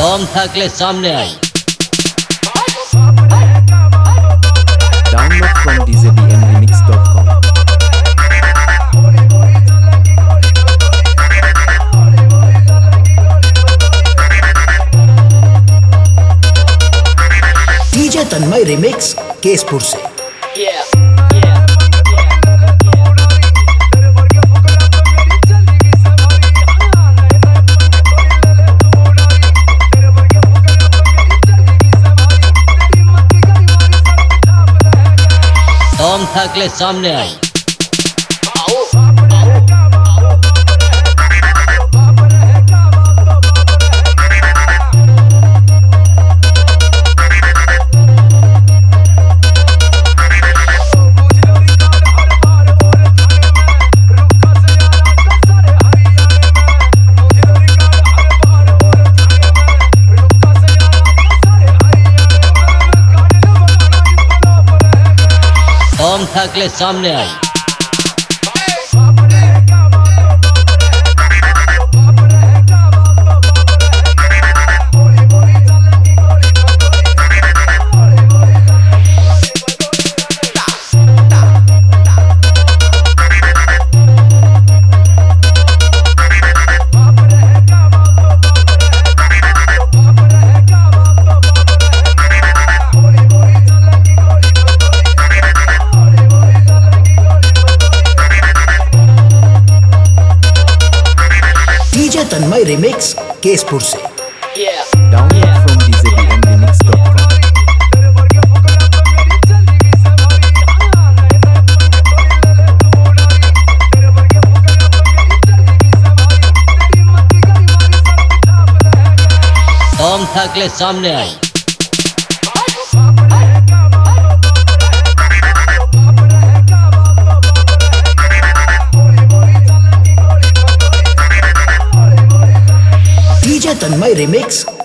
दम थाकले सामने आई। Download from djbmremix.com। DJ Tanmay remix Keshpur से। दम थाकले सामने आई। दम थाकले सामने आई। डीजे तन्मय रिमिक्स केसपुर से। Download from djbmremix.com। दम थाकले सामने आई। DJ Tanmay remix